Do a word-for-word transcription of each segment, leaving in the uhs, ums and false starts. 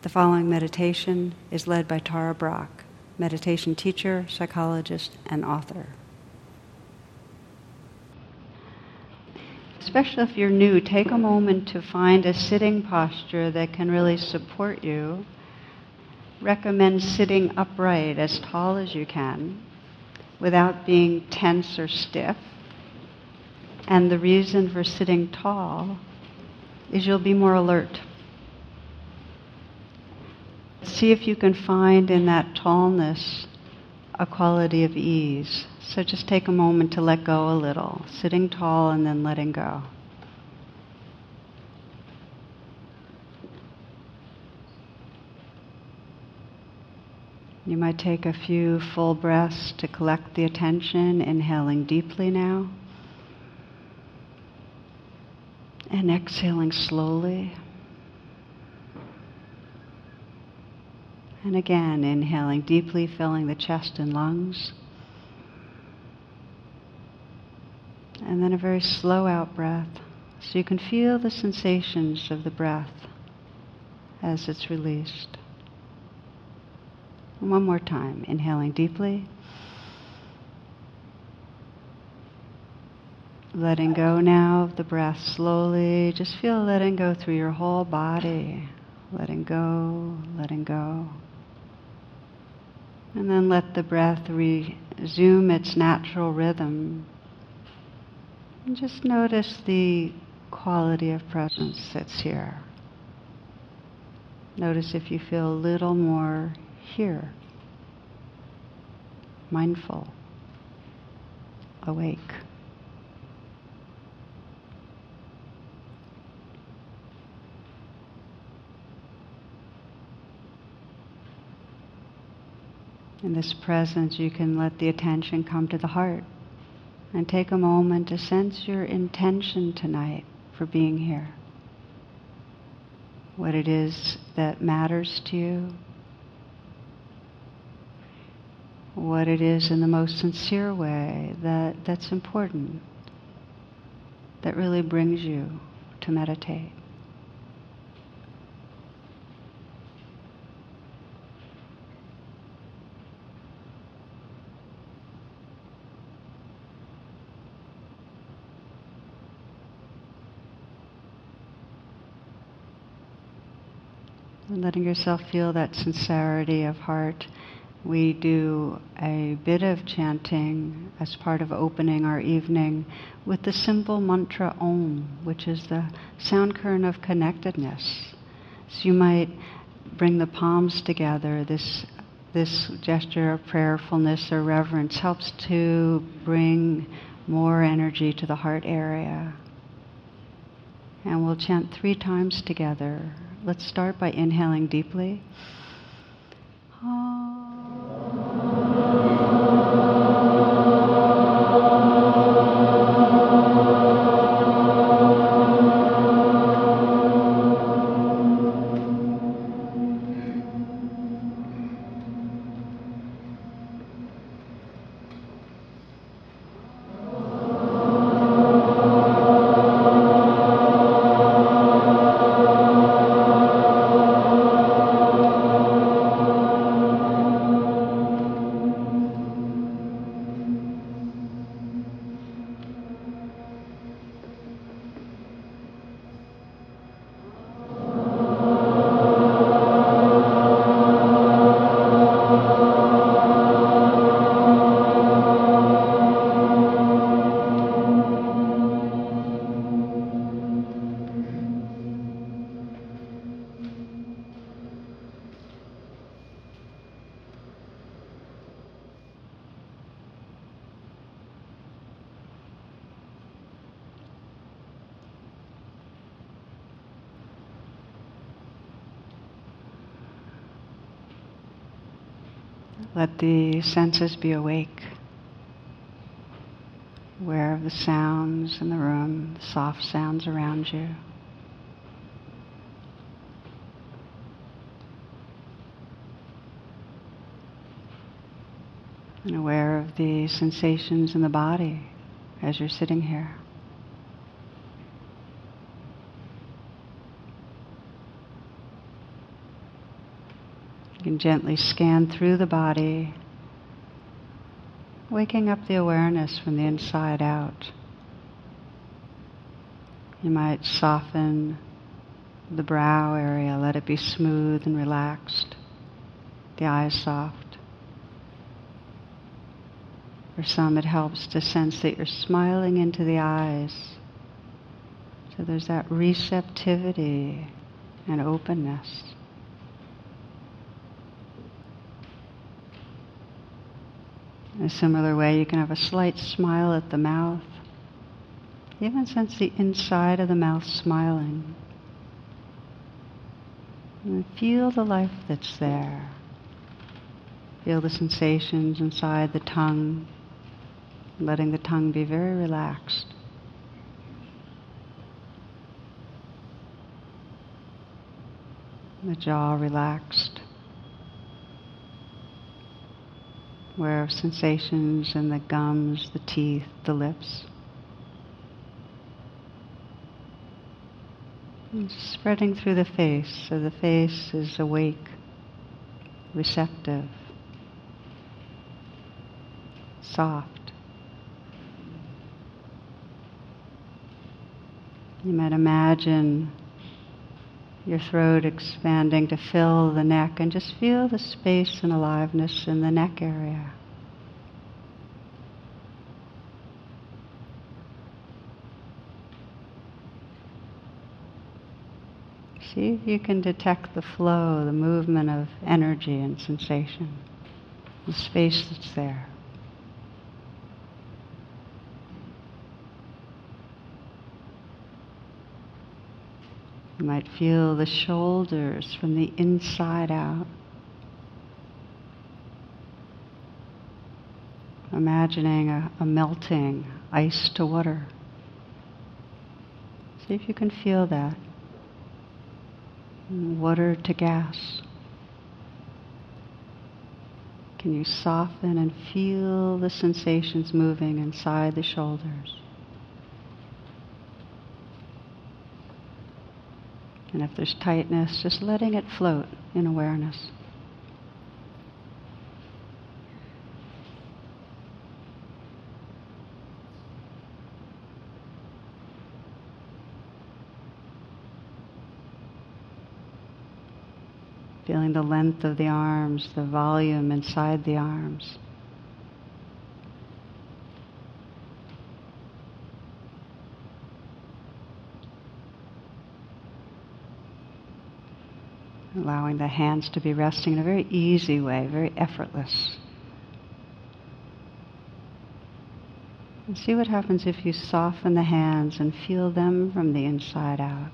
The following meditation is led by Tara Brach, meditation teacher, psychologist, and author. Especially if you're new, take a moment to find a sitting posture that can really support you. Recommend sitting upright as tall as you can without being tense or stiff. And the reason for sitting tall is you'll be more alert. See if you can find in that tallness a quality of ease. So just take a moment to let go a little, sitting tall and then letting go. You might take a few full breaths to collect the attention, inhaling deeply now, and exhaling slowly. And again, inhaling deeply, filling the chest and lungs. And then a very slow out breath, so you can feel the sensations of the breath as it's released. And one more time, inhaling deeply. Letting go now of the breath slowly. Just feel letting go through your whole body. Letting go, letting go. And then let the breath resume its natural rhythm. And just notice the quality of presence that's here. Notice if you feel a little more here, mindful, awake. In this presence, you can let the attention come to the heart and take a moment to sense your intention tonight for being here. What it is that matters to you. What it is in the most sincere way that, that's important, that really brings you to meditate. And letting yourself feel that sincerity of heart. We do a bit of chanting as part of opening our evening with the simple mantra Om, which is the sound current of connectedness. So you might bring the palms together. This, this gesture of prayerfulness or reverence helps to bring more energy to the heart area. And we'll chant three times together. Let's start by inhaling deeply. Let the senses be awake, aware of the sounds in the room, the soft sounds around you. And aware of the sensations in the body as you're sitting here. You can gently scan through the body, waking up the awareness from the inside out. You might soften the brow area, let it be smooth and relaxed, the eyes soft. For some, it helps to sense that you're smiling into the eyes. So there's that receptivity and openness. In a similar way, you can have a slight smile at the mouth. Even sense the inside of the mouth smiling. And feel the life that's there. Feel the sensations inside the tongue, letting the tongue be very relaxed. The jaw relaxed. Aware of sensations in the gums, the teeth, the lips. And spreading through the face, so the face is awake, receptive, soft. You might imagine your throat expanding to fill the neck, and just feel the space and aliveness in the neck area. See if you can detect the flow, the movement of energy and sensation, the space that's there. You might feel the shoulders from the inside out. Imagining a, a melting ice to water. See if you can feel that. Water to gas. Can you soften and feel the sensations moving inside the shoulders? And if there's tightness, just letting it float in awareness. Feeling the length of the arms, the volume inside the arms. Allowing the hands to be resting in a very easy way, very effortless. And see what happens if you soften the hands and feel them from the inside out.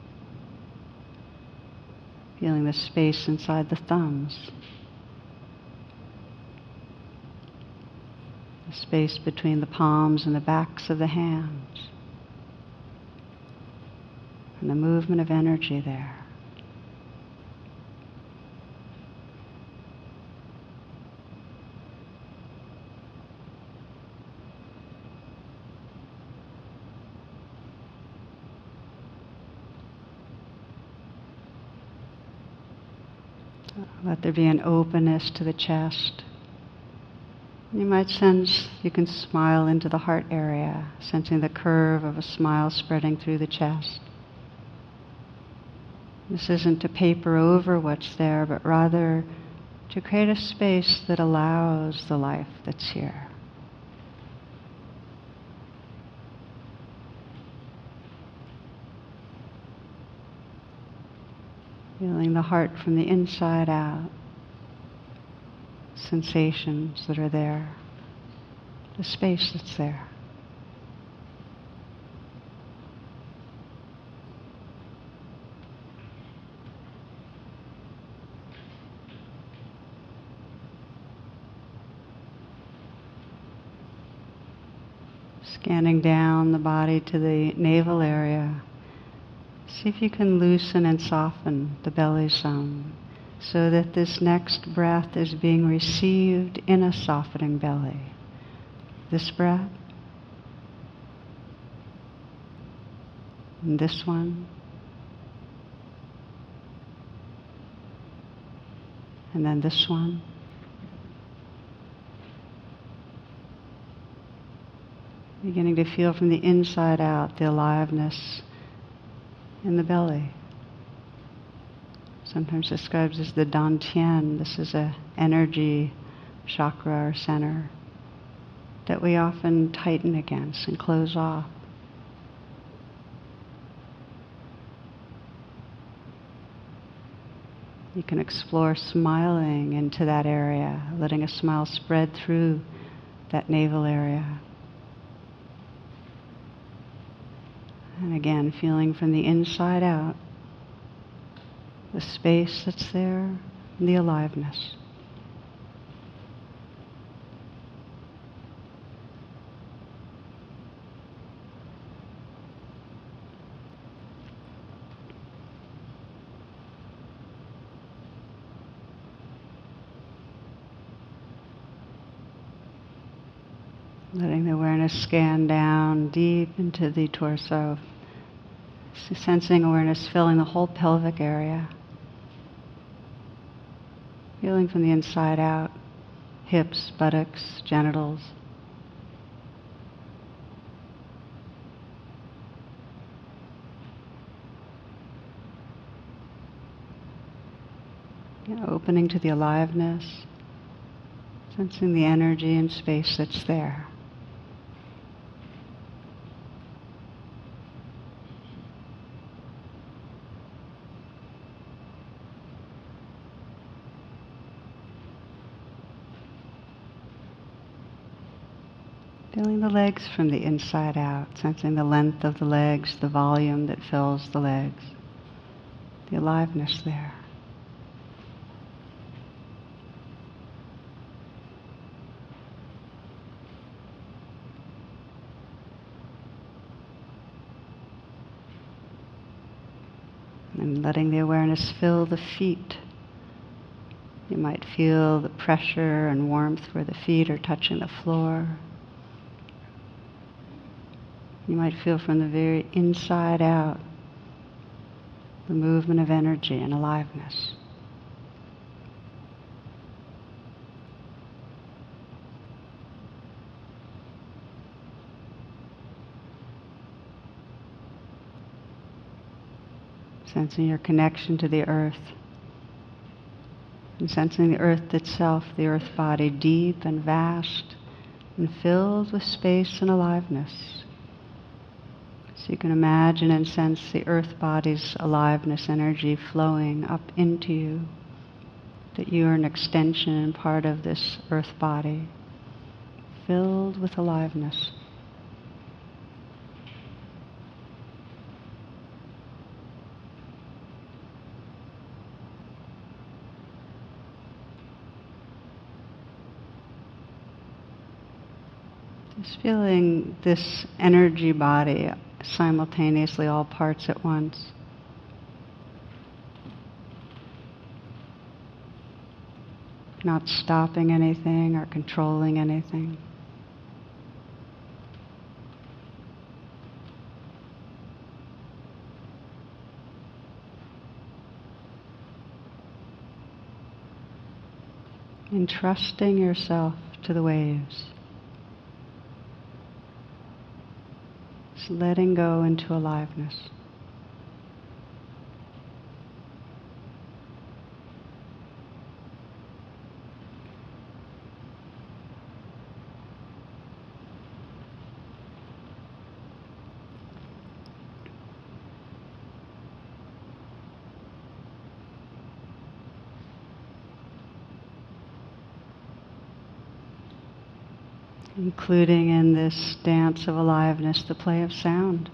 Feeling the space inside the thumbs. The space between the palms and the backs of the hands. And the movement of energy there. Let there be an openness to the chest. You might sense you can smile into the heart area, sensing the curve of a smile spreading through the chest. This isn't to paper over what's there, but rather to create a space that allows the life that's here. Feeling the heart from the inside out, sensations that are there, the space that's there. Scanning down the body to the navel area. See if you can loosen and soften the belly some, so that this next breath is being received in a softening belly. This breath, and this one, and then this one. Beginning to feel from the inside out the aliveness in the belly. Sometimes described as the dantian. This is a energy chakra or center that we often tighten against and close off. You can explore smiling into that area, letting a smile spread through that navel area. And again, feeling from the inside out the space that's there, and the aliveness. Letting the awareness scan down deep into the torso, sensing awareness filling the whole pelvic area. Feeling from the inside out, hips, buttocks, genitals. You know, opening to the aliveness, sensing the energy and space that's there. Feeling the legs from the inside out, sensing the length of the legs, the volume that fills the legs, the aliveness there. And letting the awareness fill the feet. You might feel the pressure and warmth where the feet are touching the floor. You might feel from the very inside out the movement of energy and aliveness. Sensing your connection to the earth, and sensing the earth itself, the earth body, deep and vast and filled with space and aliveness. So you can imagine and sense the earth body's aliveness energy flowing up into you, that you are an extension and part of this earth body, filled with aliveness. Just feeling this energy body simultaneously, all parts at once. Not stopping anything or controlling anything. Entrusting yourself to the waves. Just letting go into aliveness. Including in this dance of aliveness the play of sound.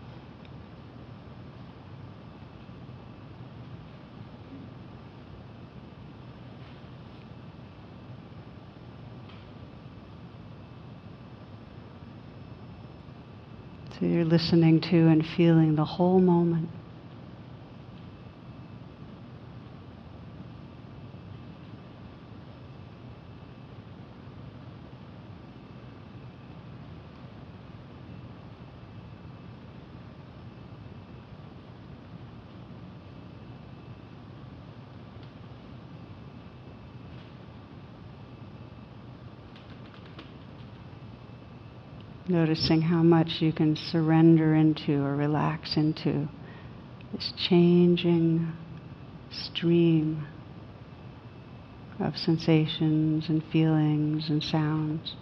So you're listening to and feeling the whole moment. Noticing how much you can surrender into or relax into this changing stream of sensations and feelings and sounds.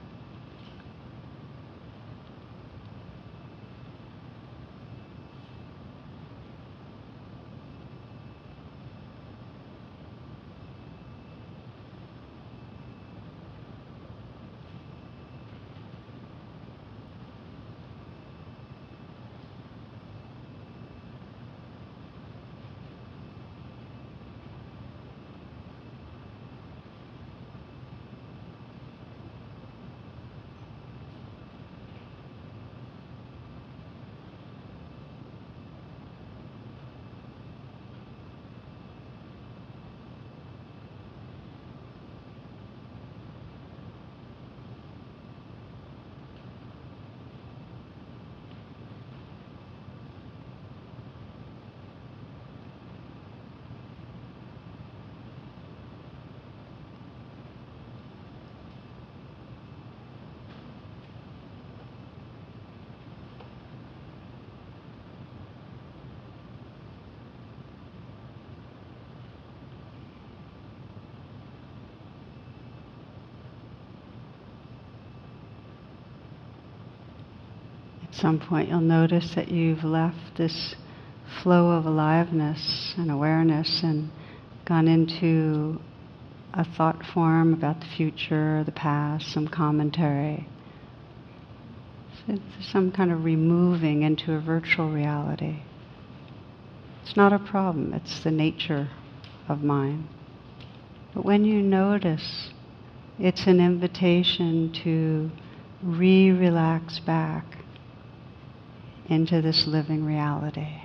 At some point you'll notice that you've left this flow of aliveness and awareness and gone into a thought form about the future, the past, some commentary. So it's some kind of removing into a virtual reality. It's not a problem, it's the nature of mind. But when you notice, it's an invitation to re-relax back into this living reality.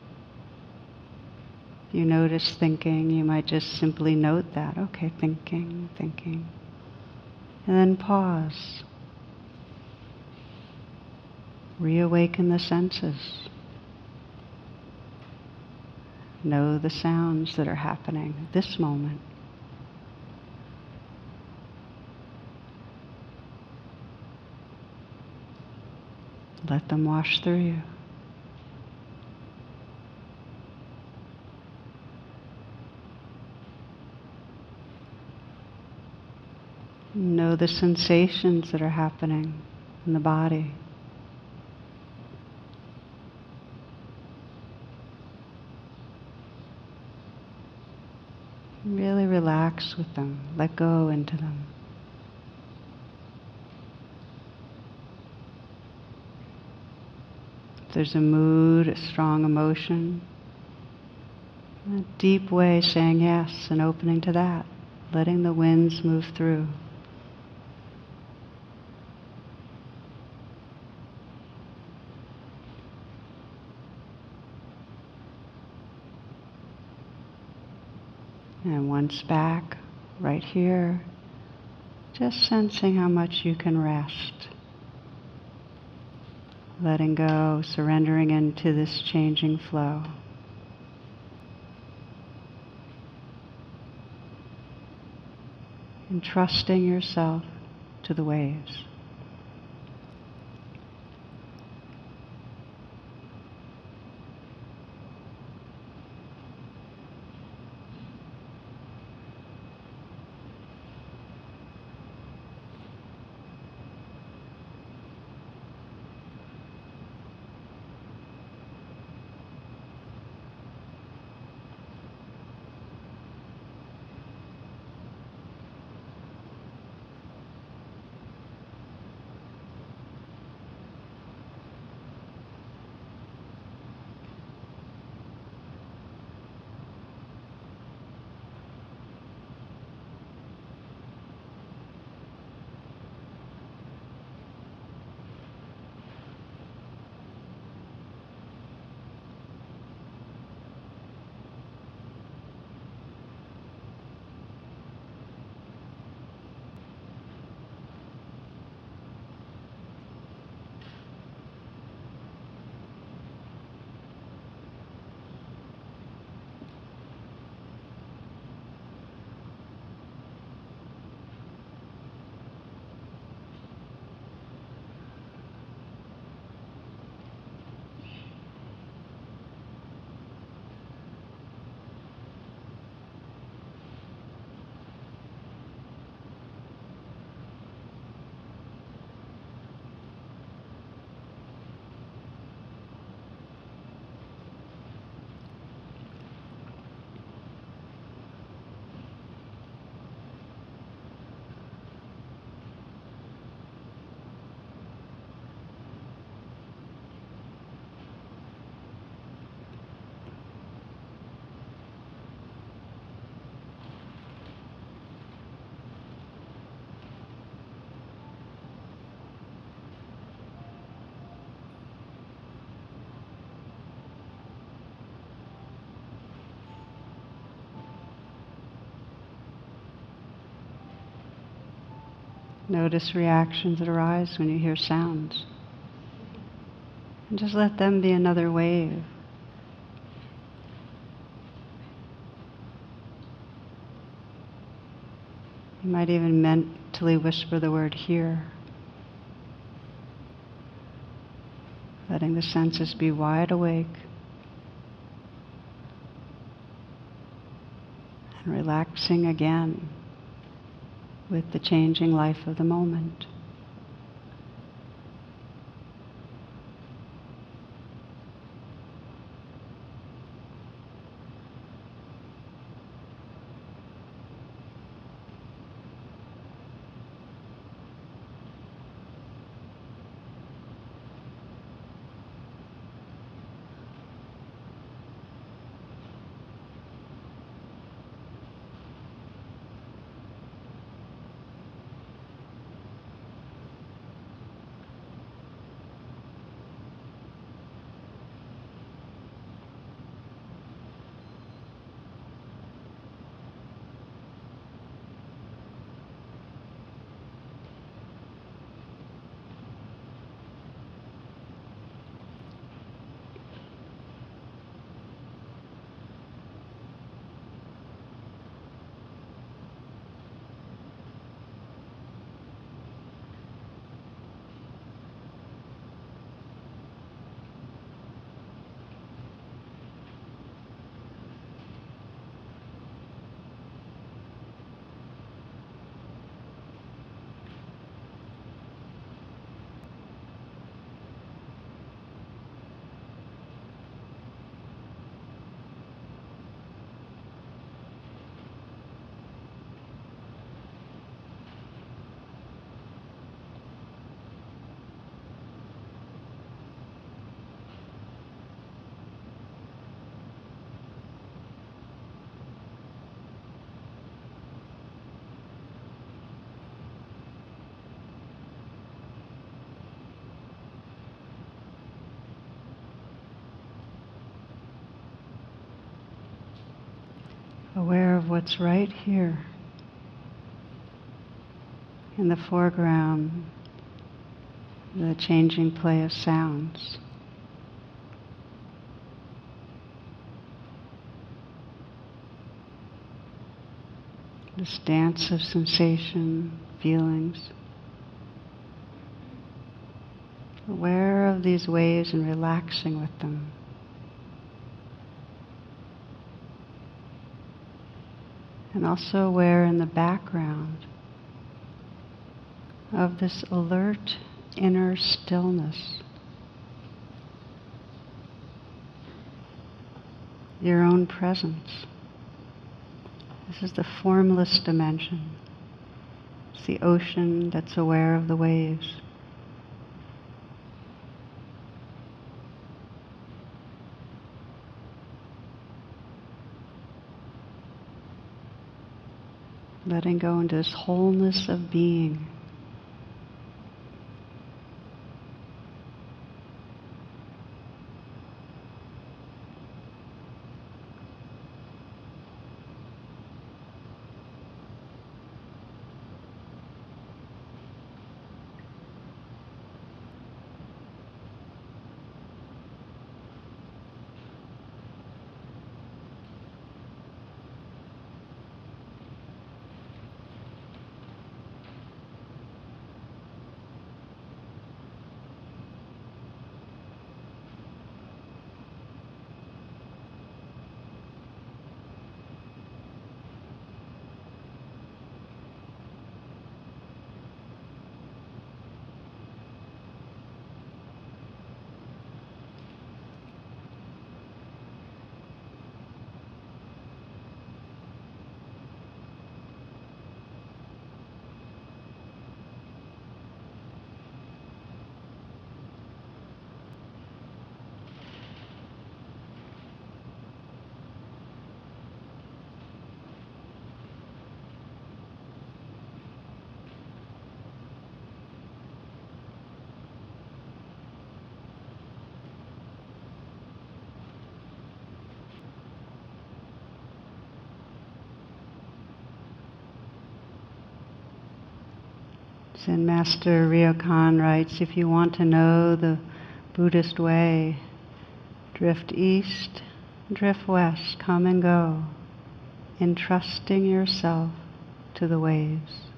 If you notice thinking, you might just simply note that. Okay, thinking, thinking. And then pause. Reawaken the senses. Know the sounds that are happening at this moment. Let them wash through you. Know the sensations that are happening in the body. Really relax with them. Let go into them. If there's a mood, a strong emotion, a deep way saying yes and opening to that. Letting the winds move through. And once back, right here, just sensing how much you can rest. Letting go, surrendering into this changing flow. And trusting yourself to the waves. Notice reactions that arise when you hear sounds. And just let them be another wave. You might even mentally whisper the word "here," letting the senses be wide awake and relaxing again with the changing life of the moment. Aware of what's right here in the foreground, the changing play of sounds. This dance of sensation, feelings. Aware of these waves and relaxing with them. And also aware in the background of this alert inner stillness. Your own presence. This is the formless dimension. It's the ocean that's aware of the waves. Letting go into this wholeness of being. Zen Master Ryokan writes, if you want to know the Buddhist way, drift east, drift west, come and go, entrusting yourself to the waves.